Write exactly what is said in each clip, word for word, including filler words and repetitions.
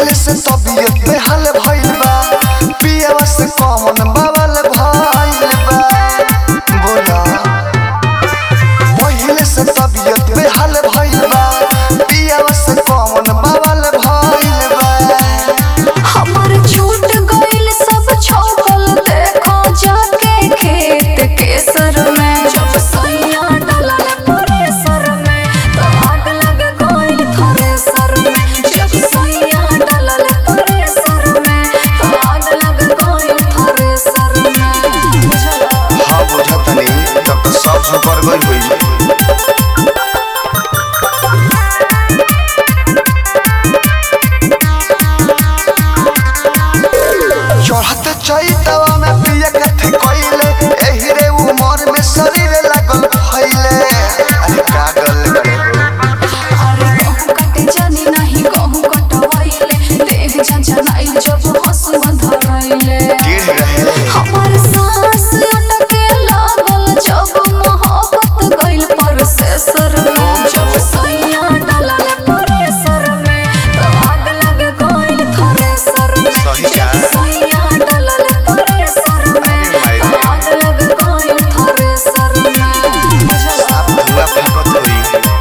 पहिले से तबीयत बेहाल भइल बा पियावा से कौन बवाल भइल बा बोला पहिले से तबीयत बेहाल भइल बा पियावा से कौन बवाल भइल बा हमर छूट गइल सब छोकल देखो जाके खेत के सर में जब सैया डालल परे सर में तो आग लग गइल थरे सर में जब सैया डालल परे सर में तो आग लग गइल थरे सर में हां बुझत नहीं तब तो सब सुपर गइल होई चढ़त चैतवा में पिया कथि कइले एही रे उमर में शरीर लागल फैले अरे कागल करे अरे कहूं कटे जानी नहीं कहूं कटवाइले देह झंझनाइल जब हंसुआ धराइले गिर रहे हमार सांस अटके लागल जब मोहब्बत गइल प्रोसेसर में जब सैया डालल प्रेशर में तो आग लग गइल थ्रेसर में सही जब सैया डालल प्रेशर में तो आग लग गइल थ्रेसर में अब धुआं फेंकत होई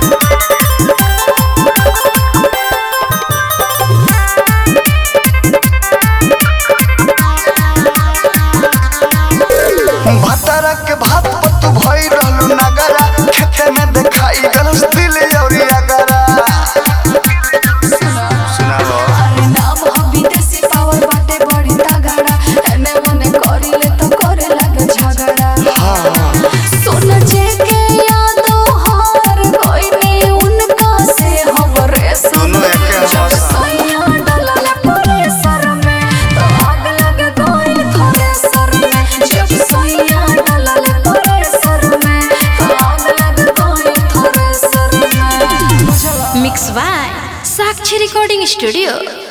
भतरा के भात पत भई रहलू नगरा खेते में देखाई गलस दिल औरी अगरा सुनाओ अरे नाम हो विदेशी पावर बाटे बड़ी तगड़ा एने ओने करिले तो करे लागे झगड़ा सुन जे के यादो हार कोई उनका से हमरे दोनों एके जब सैया डालल प्रेशर में तो आग लग गइल थ्रेसर में जब सैया डालल प्रेशर में तो आग लग गइल थ्रेसर में mix by Sakshi recording studio.